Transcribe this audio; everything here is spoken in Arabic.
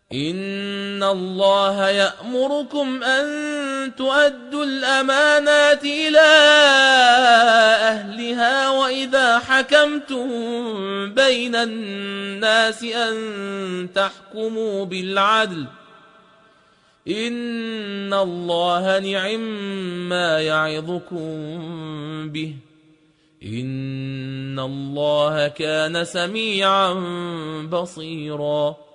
إن الله يأمركم أن تؤدوا الأمانات إلى أهلها وإذا حكمتم بين الناس أن تحكموا بالعدل إن الله نعم يعظكم به إن الله كان سميعا بصيرا